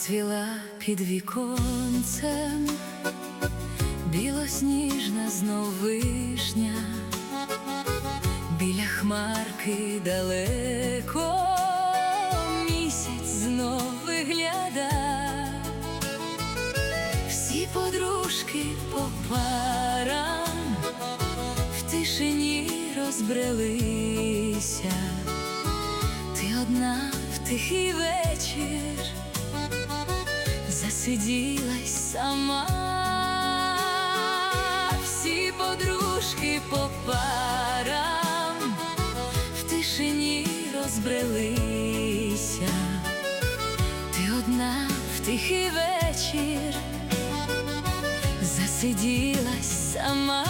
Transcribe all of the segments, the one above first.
Розцвіла під віконцем білосніжна знов вишня, біля хмарки далеко місяць знов вигляда. Всі подружки по парам в тишині розбрелися. Ти одна в тихий вечір засиділась сама. Всі подружки по парам в тишині розбрелися. Ти одна в тихий вечір засиділась сама.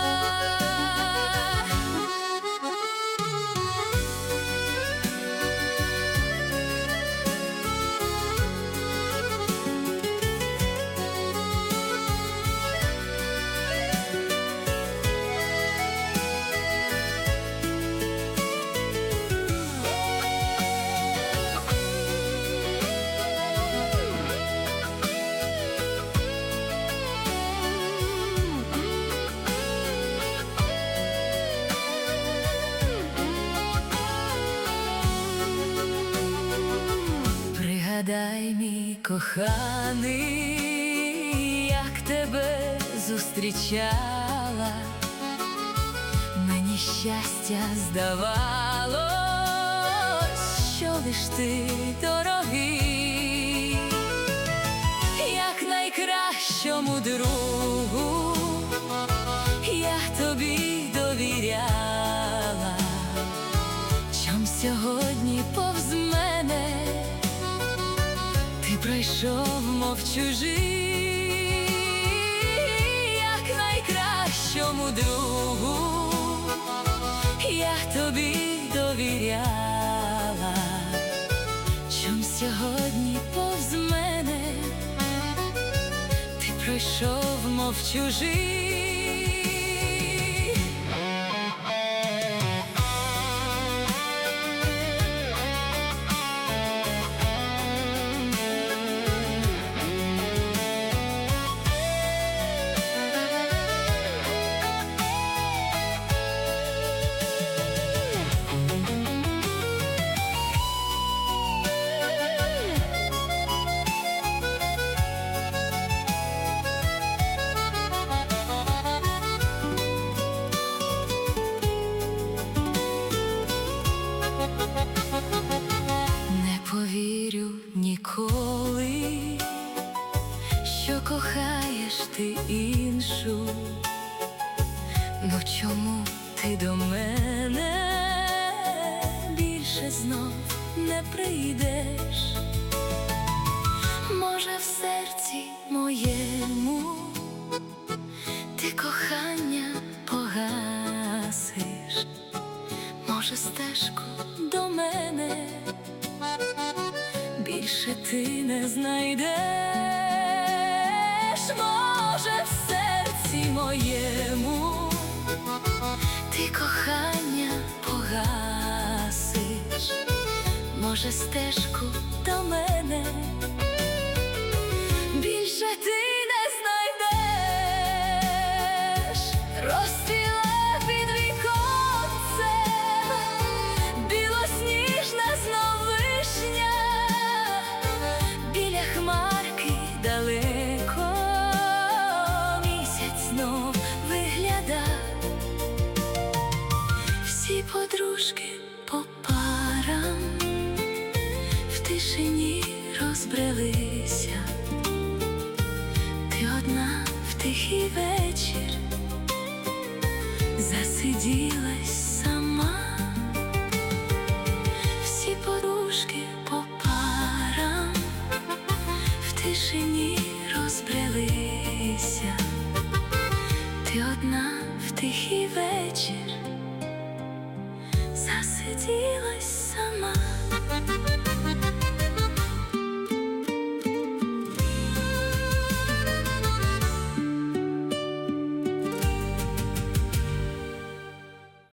Пригадай, мій коханий, як тебе зустрічала. Мені щастя здавалось, що лиш ти дорогий, як найкращому другу я тобі довіряла. Чом сьогодні повз мене ти пройшов, мов чужий, як найкращому другу я тобі довіряла. Чом сьогодні повз мене ти пройшов, мов чужий. Повірю ніколи, що кохаєш ти іншу. Ну чому ти до мене більше знов не прийдеш? Може, в серці моєму ти кохання погасиш? Може, стежку до мене більше ти не знайдеш? Може, в серці моєму ти кохання погасиш? Може, стежку до мене більше ти не знайдеш? Розцвіла під віконцем білосніжна знов вишня, біля хмарки далеко місяць знов вигляда. Всі подружки по парам в тишині розбрелися. Ти одна в тихий вечір засиділась сама. Всі подружки по парам в тишині